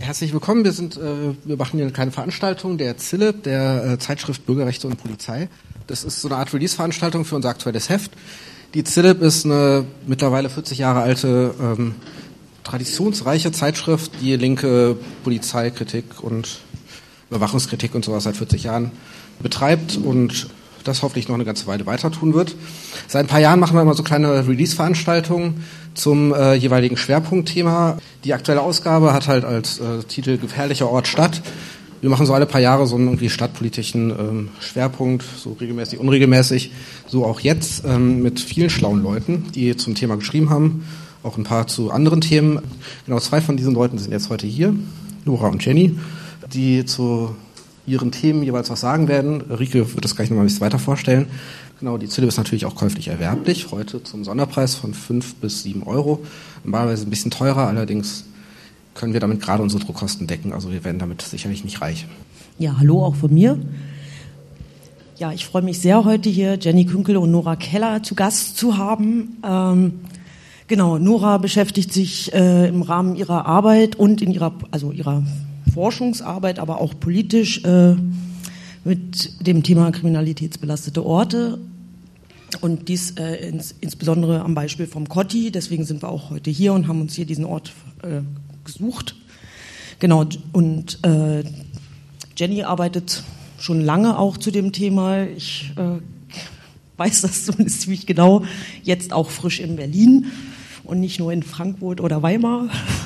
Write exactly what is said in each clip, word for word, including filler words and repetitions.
herzlich willkommen. Wir sind, äh, wir machen hier eine kleine Veranstaltung der Z I L I B, der äh, Zeitschrift Bürgerrechte und Polizei. Das ist so eine Art Release-Veranstaltung für unser aktuelles Heft. Die Z I L I B ist eine mittlerweile vierzig Jahre alte, ähm, traditionsreiche Zeitschrift, die linke Polizeikritik und Überwachungskritik und sowas seit vierzig Jahren betreibt und das hoffentlich noch eine ganze Weile weiter tun wird. Seit ein paar Jahren machen wir immer so kleine Release-Veranstaltungen zum äh, jeweiligen Schwerpunktthema. Die aktuelle Ausgabe hat halt als äh, Titel Gefährlicher Ort Stadt. Wir machen so alle paar Jahre so einen irgendwie stadtpolitischen ähm, Schwerpunkt, so regelmäßig, unregelmäßig, so auch jetzt ähm, mit vielen schlauen Leuten, die zum Thema geschrieben haben, auch ein paar zu anderen Themen. Genau, zwei von diesen Leuten sind jetzt heute hier, Nora und Jenny, die zu ihren Themen jeweils was sagen werden. Rike wird das gleich nochmal ein bisschen weiter vorstellen. Genau, die Z I L I B ist natürlich auch käuflich erwerblich, heute zum Sonderpreis von fünf bis sieben Euro. Normalerweise ein bisschen teurer, allerdings können wir damit gerade unsere Druckkosten decken, also wir werden damit sicherlich nicht reich. Ja, hallo auch von mir. Ja, ich freue mich sehr, heute hier Jenny Künkel und Nora Keller zu Gast zu haben. Ähm, genau, Nora beschäftigt sich äh, im Rahmen ihrer Arbeit und in ihrer, also ihrer Forschungsarbeit, aber auch politisch äh, mit dem Thema kriminalitätsbelastete Orte und dies äh, ins, insbesondere am Beispiel vom Kotti. Deswegen sind wir auch heute hier und haben uns hier diesen Ort äh, gesucht. Genau, und äh, Jenny arbeitet schon lange auch zu dem Thema. Ich äh, weiß das zumindest ziemlich genau, jetzt auch frisch in Berlin und nicht nur in Frankfurt oder Weimar.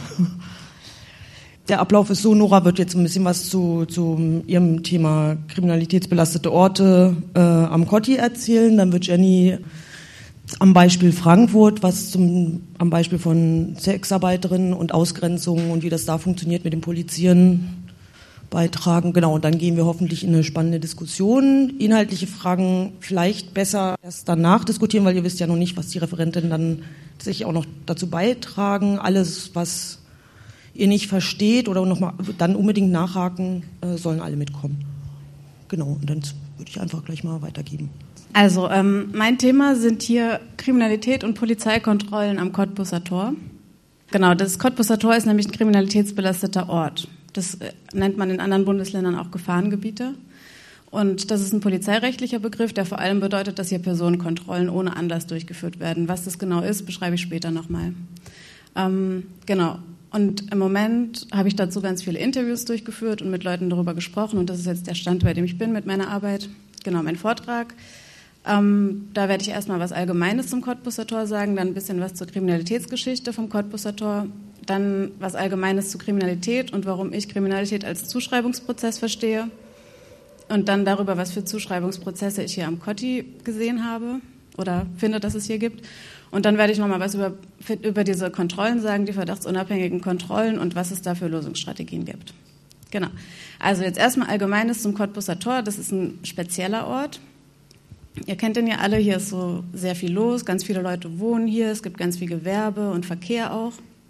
Der Ablauf ist so, Nora wird jetzt ein bisschen was zu, zu ihrem Thema kriminalitätsbelastete Orte äh, am Kotti erzählen. Dann wird Jenny am Beispiel Frankfurt was zum, am Beispiel von Sexarbeiterinnen und Ausgrenzungen und wie das da funktioniert mit dem Polizieren beitragen. Genau, und dann gehen wir hoffentlich in eine spannende Diskussion. Inhaltliche Fragen vielleicht besser erst danach diskutieren, weil ihr wisst ja noch nicht, was die Referentinnen dann sich auch noch dazu beitragen. Alles, was ihr nicht versteht oder noch mal dann unbedingt nachhaken, äh, sollen alle mitkommen. Genau, und dann würde ich einfach gleich mal weitergeben. Also ähm, mein Thema sind hier Kriminalität und Polizeikontrollen am Cottbuser Tor. Genau, das Cottbuser Tor ist nämlich ein kriminalitätsbelasteter Ort. Das äh, nennt man in anderen Bundesländern auch Gefahrengebiete. Und das ist ein polizeirechtlicher Begriff, der vor allem bedeutet, dass hier Personenkontrollen ohne Anlass durchgeführt werden. Was das genau ist, beschreibe ich später nochmal. Ähm, genau. Und im Moment habe ich dazu ganz viele Interviews durchgeführt und mit Leuten darüber gesprochen. Und das ist jetzt der Stand, bei dem ich bin mit meiner Arbeit. Genau, mein Vortrag. Ähm, da werde ich erstmal was Allgemeines zum Cottbuser Tor sagen, dann ein bisschen was zur Kriminalitätsgeschichte vom Cottbuser Tor, dann was Allgemeines zu Kriminalität und warum ich Kriminalität als Zuschreibungsprozess verstehe. Und dann darüber, was für Zuschreibungsprozesse ich hier am Kotti gesehen habe oder finde, dass es hier gibt. Und dann werde ich nochmal was über, über diese Kontrollen sagen, die verdachtsunabhängigen Kontrollen und was es da für Lösungsstrategien gibt. Genau. Also jetzt erstmal Allgemeines zum Cottbuser Tor. Das ist ein spezieller Ort. Ihr kennt den ja alle. Hier ist so sehr viel los. Ganz viele Leute wohnen hier. Es gibt ganz viel Gewerbe und Verkehr auch.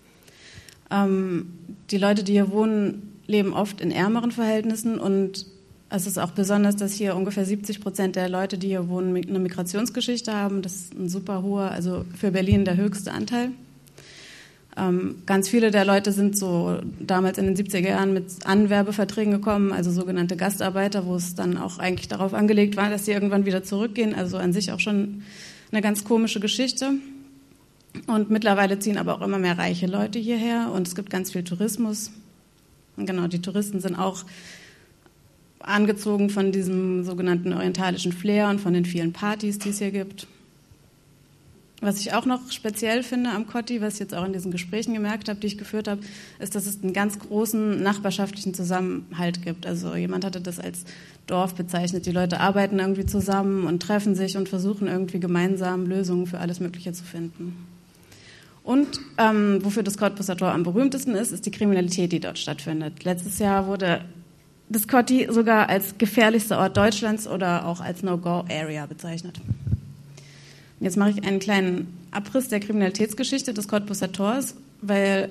Ähm, die Leute, die hier wohnen, leben oft in ärmeren Verhältnissen und es ist auch besonders, dass hier ungefähr siebzig Prozent der Leute, die hier wohnen, eine Migrationsgeschichte haben. Das ist ein super hoher, also für Berlin der höchste Anteil. Ähm, ganz viele der Leute sind so damals in den siebziger Jahren mit Anwerbeverträgen gekommen, also sogenannte Gastarbeiter, wo es dann auch eigentlich darauf angelegt war, dass sie irgendwann wieder zurückgehen. Also an sich auch schon eine ganz komische Geschichte. Und mittlerweile ziehen aber auch immer mehr reiche Leute hierher und es gibt ganz viel Tourismus. Und genau, die Touristen sind auch angezogen von diesem sogenannten orientalischen Flair und von den vielen Partys, die es hier gibt. Was ich auch noch speziell finde am Kotti, was ich jetzt auch in diesen Gesprächen gemerkt habe, die ich geführt habe, ist, dass es einen ganz großen nachbarschaftlichen Zusammenhalt gibt. Also jemand hatte das als Dorf bezeichnet. Die Leute arbeiten irgendwie zusammen und treffen sich und versuchen irgendwie gemeinsam Lösungen für alles Mögliche zu finden. Und ähm, wofür das Cottbuser Tor am berühmtesten ist, ist die Kriminalität, die dort stattfindet. Letztes Jahr wurde das Kotti sogar als gefährlichster Ort Deutschlands oder auch als No-Go-Area bezeichnet. Jetzt mache ich einen kleinen Abriss der Kriminalitätsgeschichte des Cottbuser Tors, weil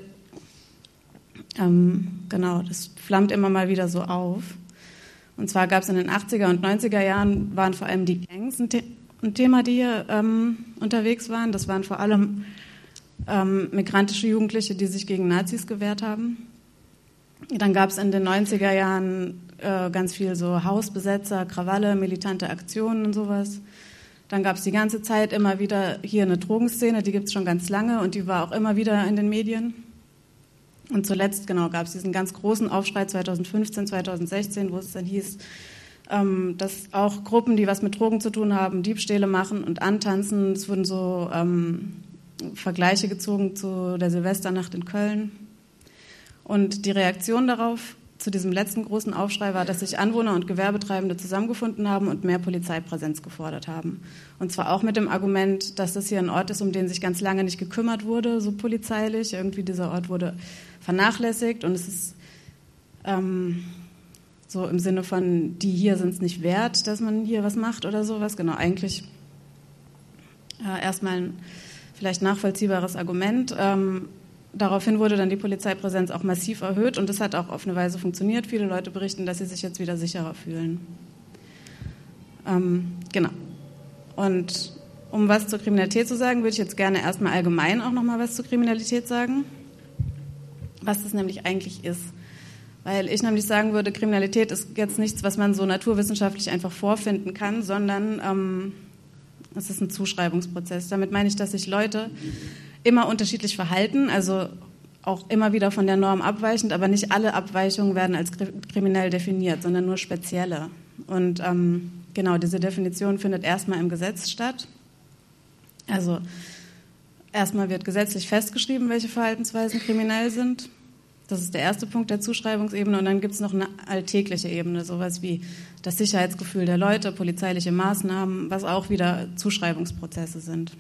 ähm, genau, das flammt immer mal wieder so auf. Und zwar gab es in den achtziger und neunziger Jahren, waren vor allem die Gangs ein, The- ein Thema, die hier ähm, unterwegs waren. Das waren vor allem ähm, migrantische Jugendliche, die sich gegen Nazis gewehrt haben. Dann gab es in den neunziger Jahren äh, ganz viel so Hausbesetzer, Krawalle, militante Aktionen und sowas. Dann gab es die ganze Zeit immer wieder hier eine Drogenszene, die gibt es schon ganz lange und die war auch immer wieder in den Medien. Und zuletzt, genau, gab es diesen ganz großen Aufschrei zweitausendfünfzehn, zweitausendsechzehn, wo es dann hieß, ähm, dass auch Gruppen, die was mit Drogen zu tun haben, Diebstähle machen und antanzen. Es wurden so ähm, Vergleiche gezogen zu der Silvesternacht in Köln. Und die Reaktion darauf, zu diesem letzten großen Aufschrei, war, dass sich Anwohner und Gewerbetreibende zusammengefunden haben und mehr Polizeipräsenz gefordert haben. Und zwar auch mit dem Argument, dass das hier ein Ort ist, um den sich ganz lange nicht gekümmert wurde, so polizeilich. Irgendwie dieser Ort wurde vernachlässigt und es ist ähm, so im Sinne von, die hier sind es nicht wert, dass man hier was macht oder sowas. Genau, eigentlich äh, erstmal ein vielleicht nachvollziehbares Argument. Ähm, Daraufhin wurde dann die Polizeipräsenz auch massiv erhöht und das hat auch auf eine Weise funktioniert. Viele Leute berichten, dass sie sich jetzt wieder sicherer fühlen. Ähm, genau. Und um was zur Kriminalität zu sagen, würde ich jetzt gerne erstmal allgemein auch nochmal was zur Kriminalität sagen, was das nämlich eigentlich ist. Weil ich nämlich sagen würde, Kriminalität ist jetzt nichts, was man so naturwissenschaftlich einfach vorfinden kann, sondern ähm, es ist ein Zuschreibungsprozess. Damit meine ich, dass sich Leute immer unterschiedlich verhalten, also auch immer wieder von der Norm abweichend, aber nicht alle Abweichungen werden als kriminell definiert, sondern nur spezielle. Und ähm, genau, diese Definition findet erstmal im Gesetz statt. Also erstmal wird gesetzlich festgeschrieben, welche Verhaltensweisen kriminell sind. Das ist der erste Punkt der Zuschreibungsebene. Und dann gibt es noch eine alltägliche Ebene, sowas wie das Sicherheitsgefühl der Leute, polizeiliche Maßnahmen, was auch wieder Zuschreibungsprozesse sind.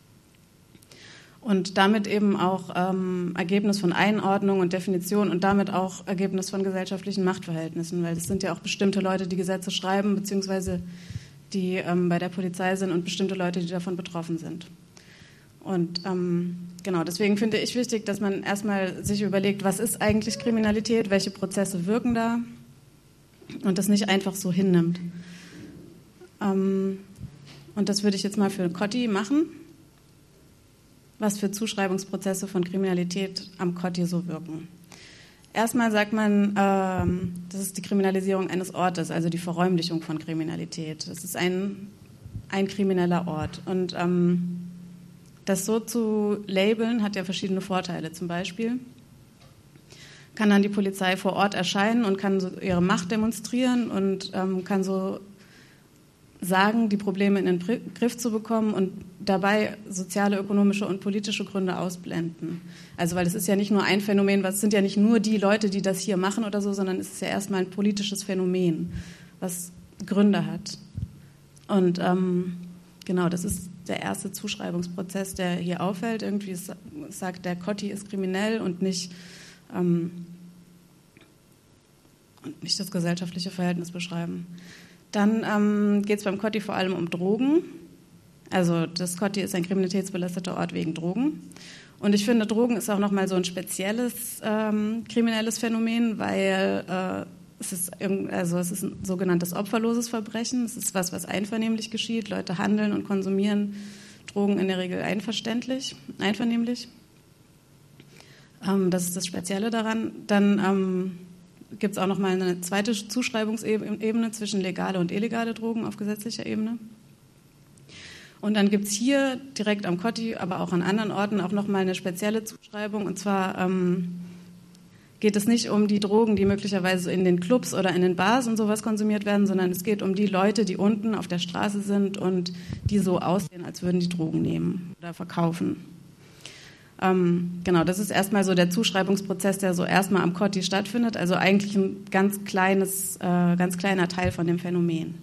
Und damit eben auch ähm, Ergebnis von Einordnung und Definition und damit auch Ergebnis von gesellschaftlichen Machtverhältnissen, weil es sind ja auch bestimmte Leute, die Gesetze schreiben, beziehungsweise die ähm, bei der Polizei sind und bestimmte Leute, die davon betroffen sind. Und ähm, genau, deswegen finde ich wichtig, dass man erstmal sich überlegt, was ist eigentlich Kriminalität, welche Prozesse wirken da und das nicht einfach so hinnimmt. Ähm, und das würde ich jetzt mal für Kotti machen, was für Zuschreibungsprozesse von Kriminalität am Kotti so wirken. Erstmal sagt man, ähm, das ist die Kriminalisierung eines Ortes, also die Verräumlichung von Kriminalität. Das ist ein, ein krimineller Ort. Und ähm, das so zu labeln, hat ja verschiedene Vorteile. Zum Beispiel kann dann die Polizei vor Ort erscheinen und kann so ihre Macht demonstrieren und ähm, kann so sagen, die Probleme in den Griff zu bekommen und dabei soziale, ökonomische und politische Gründe ausblenden. Also weil es ist ja nicht nur ein Phänomen, es sind ja nicht nur die Leute, die das hier machen oder so, sondern es ist ja erstmal ein politisches Phänomen, was Gründe hat. Und ähm, genau, das ist der erste Zuschreibungsprozess, der hier auffällt. Irgendwie sagt, der Kotti ist kriminell und nicht, ähm, und nicht das gesellschaftliche Verhältnis beschreiben. Dann ähm, geht es beim Kotti vor allem um Drogen. Also das Kotti ist ein kriminalitätsbelasteter Ort wegen Drogen. Und ich finde, Drogen ist auch nochmal so ein spezielles ähm, kriminelles Phänomen, weil äh, es ist, also es ist ein sogenanntes opferloses Verbrechen. Es ist was, was einvernehmlich geschieht. Leute handeln und konsumieren Drogen in der Regel einverständlich, einvernehmlich. Ähm, das ist das Spezielle daran. Dann ähm, gibt es auch noch mal eine zweite Zuschreibungsebene zwischen legale und illegale Drogen auf gesetzlicher Ebene. Und dann gibt es hier direkt am Kotti, aber auch an anderen Orten auch noch mal eine spezielle Zuschreibung. Und zwar ähm, geht es nicht um die Drogen, die möglicherweise in den Clubs oder in den Bars und sowas konsumiert werden, sondern es geht um die Leute, die unten auf der Straße sind und die so aussehen, als würden die Drogen nehmen oder verkaufen. Ähm, genau, das ist erstmal so der Zuschreibungsprozess, der so erstmal am Kotti stattfindet, also eigentlich ein ganz kleines, äh, ganz kleiner Teil von dem Phänomen.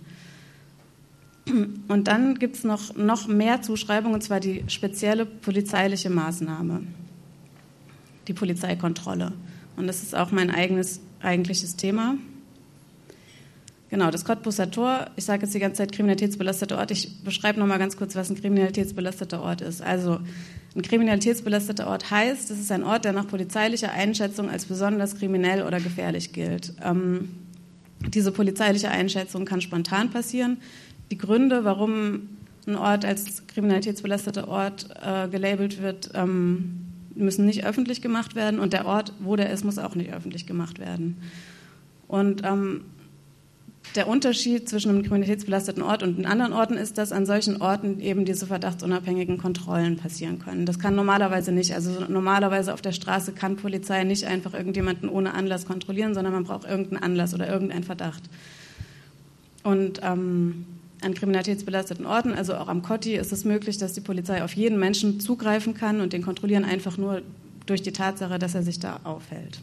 Und dann gibt es noch, noch mehr Zuschreibungen, und zwar die spezielle polizeiliche Maßnahme, die Polizeikontrolle. Und das ist auch mein eigenes eigentliches Thema. Genau, das Cottbuser Tor, ich sage jetzt die ganze Zeit kriminalitätsbelasteter Ort, ich beschreibe noch mal ganz kurz, was ein kriminalitätsbelasteter Ort ist. Also ein kriminalitätsbelasteter Ort heißt, es ist ein Ort, der nach polizeilicher Einschätzung als besonders kriminell oder gefährlich gilt. Ähm, diese polizeiliche Einschätzung kann spontan passieren. Die Gründe, warum ein Ort als kriminalitätsbelasteter Ort äh, gelabelt wird, ähm, müssen nicht öffentlich gemacht werden und der Ort, wo der ist, muss auch nicht öffentlich gemacht werden. Und ähm, der Unterschied zwischen einem kriminalitätsbelasteten Ort und den anderen Orten ist, dass an solchen Orten eben diese verdachtsunabhängigen Kontrollen passieren können. Das kann normalerweise nicht. Also normalerweise auf der Straße kann Polizei nicht einfach irgendjemanden ohne Anlass kontrollieren, sondern man braucht irgendeinen Anlass oder irgendeinen Verdacht. Und ähm, an kriminalitätsbelasteten Orten, also auch am Kotti, ist es möglich, dass die Polizei auf jeden Menschen zugreifen kann und den kontrollieren einfach nur durch die Tatsache, dass er sich da aufhält.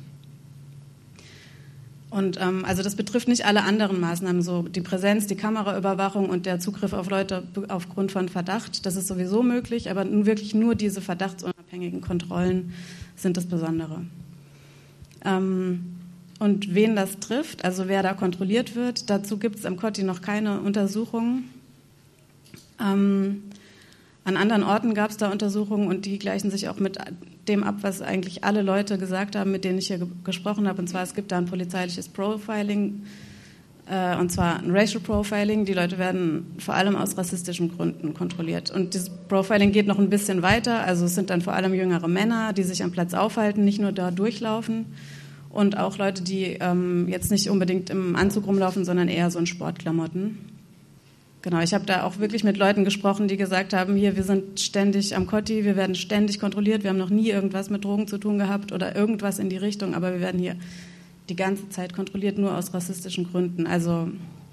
Und ähm, also das betrifft nicht alle anderen Maßnahmen, so die Präsenz, die Kameraüberwachung und der Zugriff auf Leute aufgrund von Verdacht, das ist sowieso möglich, aber nun wirklich nur diese verdachtsunabhängigen Kontrollen sind das Besondere. Ähm, und wen das trifft, also wer da kontrolliert wird, dazu gibt es am Kotti noch keine Untersuchungen. Ähm, An anderen Orten gab es da Untersuchungen und die gleichen sich auch mit dem ab, was eigentlich alle Leute gesagt haben, mit denen ich hier ge- gesprochen habe. Und zwar, es gibt da ein polizeiliches Profiling, äh, und zwar ein Racial Profiling. Die Leute werden vor allem aus rassistischen Gründen kontrolliert. Und dieses Profiling geht noch ein bisschen weiter. Also es sind dann vor allem jüngere Männer, die sich am Platz aufhalten, nicht nur da durchlaufen. Und auch Leute, die ähm, jetzt nicht unbedingt im Anzug rumlaufen, sondern eher so in Sportklamotten. Genau, ich habe da auch wirklich mit Leuten gesprochen, die gesagt haben, hier, wir sind ständig am Kotti, wir werden ständig kontrolliert, wir haben noch nie irgendwas mit Drogen zu tun gehabt oder irgendwas in die Richtung, aber wir werden hier die ganze Zeit kontrolliert, nur aus rassistischen Gründen. Also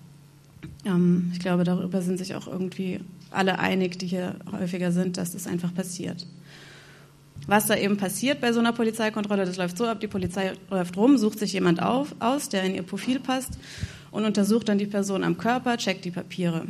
ähm, ich glaube, darüber sind sich auch irgendwie alle einig, die hier häufiger sind, dass das einfach passiert. Was da eben passiert bei so einer Polizeikontrolle, das läuft so ab, die Polizei läuft rum, sucht sich jemand auf, aus, der in ihr Profil passt und untersucht dann die Person am Körper, checkt die Papiere.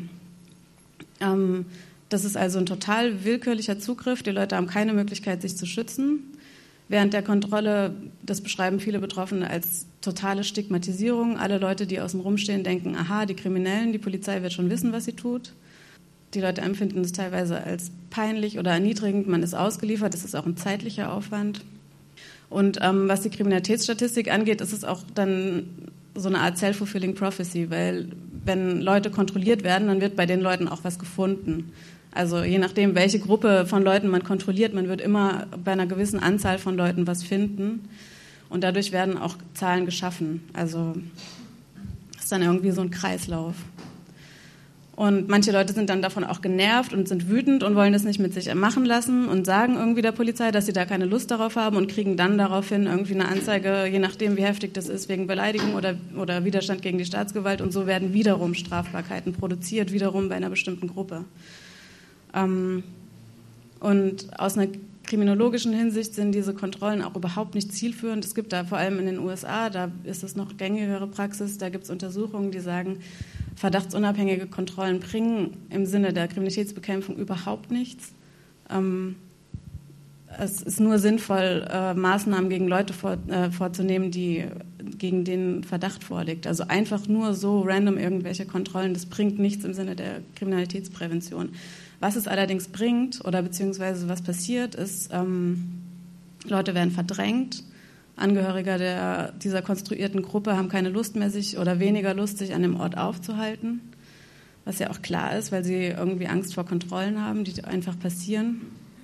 Ähm, das ist also ein total willkürlicher Zugriff. Die Leute haben keine Möglichkeit, sich zu schützen. Während der Kontrolle, das beschreiben viele Betroffene als totale Stigmatisierung. Alle Leute, die außen rumstehen, denken, aha, die Kriminellen, die Polizei wird schon wissen, was sie tut. Die Leute empfinden es teilweise als peinlich oder erniedrigend. Man ist ausgeliefert. Das ist auch ein zeitlicher Aufwand. Und ähm, was die Kriminalitätsstatistik angeht, ist es auch dann so eine Art self-fulfilling prophecy, weil wenn Leute kontrolliert werden, dann wird bei den Leuten auch was gefunden. Also je nachdem, welche Gruppe von Leuten man kontrolliert, man wird immer bei einer gewissen Anzahl von Leuten was finden und dadurch werden auch Zahlen geschaffen. Also ist dann irgendwie so ein Kreislauf. Und manche Leute sind dann davon auch genervt und sind wütend und wollen das nicht mit sich machen lassen und sagen irgendwie der Polizei, dass sie da keine Lust darauf haben und kriegen dann daraufhin irgendwie eine Anzeige, je nachdem, wie heftig das ist, wegen Beleidigung oder, oder Widerstand gegen die Staatsgewalt. Und so werden wiederum Strafbarkeiten produziert, wiederum bei einer bestimmten Gruppe. Ähm, und aus einer kriminologischen Hinsicht sind diese Kontrollen auch überhaupt nicht zielführend. Es gibt da vor allem in den U S A, da ist es noch gängigere Praxis, da gibt es Untersuchungen, die sagen, verdachtsunabhängige Kontrollen bringen im Sinne der Kriminalitätsbekämpfung überhaupt nichts. Ähm, es ist nur sinnvoll, äh, Maßnahmen gegen Leute vor, äh, vorzunehmen, die, gegen denen Verdacht vorliegt. Also einfach nur so random irgendwelche Kontrollen, das bringt nichts im Sinne der Kriminalitätsprävention. Was es allerdings bringt oder beziehungsweise was passiert, ist, ähm, Leute werden verdrängt. Angehörige der, dieser konstruierten Gruppe haben keine Lust mehr, sich oder weniger Lust, sich an dem Ort aufzuhalten, was ja auch klar ist, weil sie irgendwie Angst vor Kontrollen haben, die einfach passieren.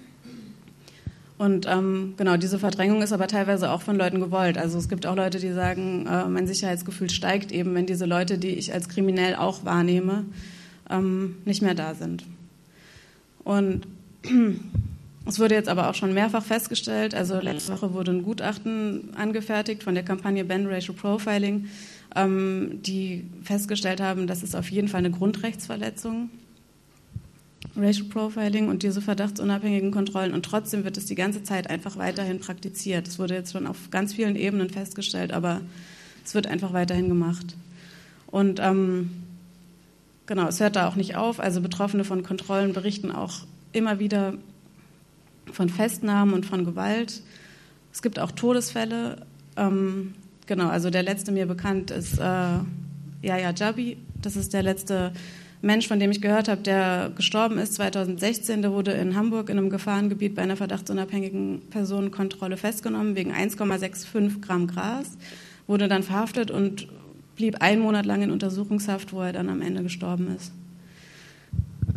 Und ähm, genau, diese Verdrängung ist aber teilweise auch von Leuten gewollt. Also es gibt auch Leute, die sagen, äh, mein Sicherheitsgefühl steigt eben, wenn diese Leute, die ich als kriminell auch wahrnehme, ähm, nicht mehr da sind. Und es wurde jetzt aber auch schon mehrfach festgestellt, also letzte Woche wurde ein Gutachten angefertigt von der Kampagne Ban Racial Profiling, ähm, die festgestellt haben, das ist auf jeden Fall eine Grundrechtsverletzung, Racial Profiling und diese verdachtsunabhängigen Kontrollen, und trotzdem wird es die ganze Zeit einfach weiterhin praktiziert. Das wurde jetzt schon auf ganz vielen Ebenen festgestellt, aber es wird einfach weiterhin gemacht. Und ähm, genau, es hört da auch nicht auf, also Betroffene von Kontrollen berichten auch immer wieder von Festnahmen und von Gewalt. Es gibt auch Todesfälle. Ähm, genau, also der letzte mir bekannt ist äh, Yahya Jabi. Das ist der letzte Mensch, von dem ich gehört habe, der gestorben ist zweitausendsechzehn. Der wurde in Hamburg in einem Gefahrengebiet bei einer verdachtsunabhängigen Personenkontrolle festgenommen wegen eins Komma fünfundsechzig Gramm Gras, wurde dann verhaftet und blieb einen Monat lang in Untersuchungshaft, wo er dann am Ende gestorben ist.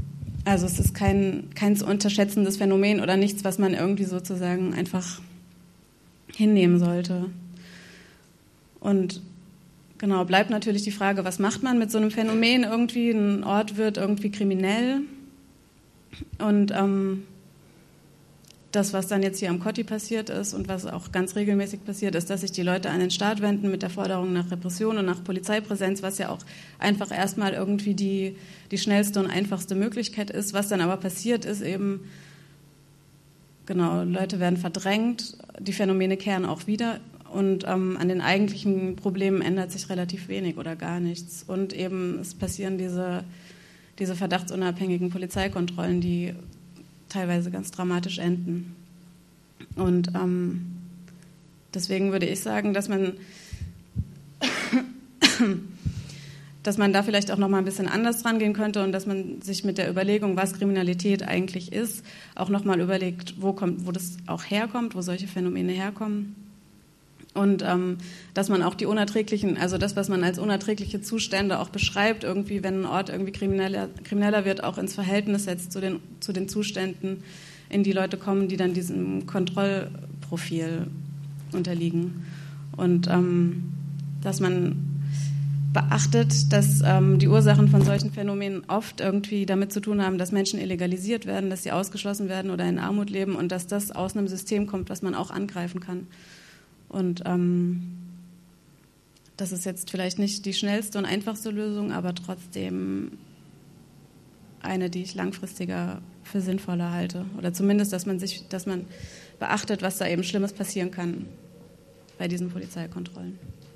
Also es ist kein, kein zu unterschätzendes Phänomen oder nichts, was man irgendwie sozusagen einfach hinnehmen sollte. Und genau, bleibt natürlich die Frage, was macht man mit so einem Phänomen irgendwie? Ein Ort wird irgendwie kriminell. Und ähm, das, was dann jetzt hier am Kotti passiert ist und was auch ganz regelmäßig passiert, ist, dass sich die Leute an den Staat wenden mit der Forderung nach Repression und nach Polizeipräsenz, was ja auch einfach erstmal irgendwie die, die schnellste und einfachste Möglichkeit ist. Was dann aber passiert, ist eben, genau, Leute werden verdrängt, die Phänomene kehren auch wieder und ähm, an den eigentlichen Problemen ändert sich relativ wenig oder gar nichts. Und eben es passieren diese, diese verdachtsunabhängigen Polizeikontrollen, die teilweise ganz dramatisch enden. Und ähm, deswegen würde ich sagen, dass man, dass man da vielleicht auch noch mal ein bisschen anders rangehen könnte und dass man sich mit der Überlegung, was Kriminalität eigentlich ist, auch noch mal überlegt, wo kommt, wo das auch herkommt, wo solche Phänomene herkommen. Und ähm, dass man auch die unerträglichen, also das, was man als unerträgliche Zustände auch beschreibt, irgendwie, wenn ein Ort irgendwie krimineller, krimineller wird, auch ins Verhältnis setzt zu den, zu den Zuständen, in die Leute kommen, die dann diesem Kontrollprofil unterliegen. Und ähm, dass man beachtet, dass ähm, die Ursachen von solchen Phänomenen oft irgendwie damit zu tun haben, dass Menschen illegalisiert werden, dass sie ausgeschlossen werden oder in Armut leben und dass das aus einem System kommt, was man auch angreifen kann. Und ähm, das ist jetzt vielleicht nicht die schnellste und einfachste Lösung, aber trotzdem eine, die ich langfristiger für sinnvoller halte. Oder zumindest, dass man sich, dass man beachtet, was da eben Schlimmes passieren kann bei diesen Polizeikontrollen.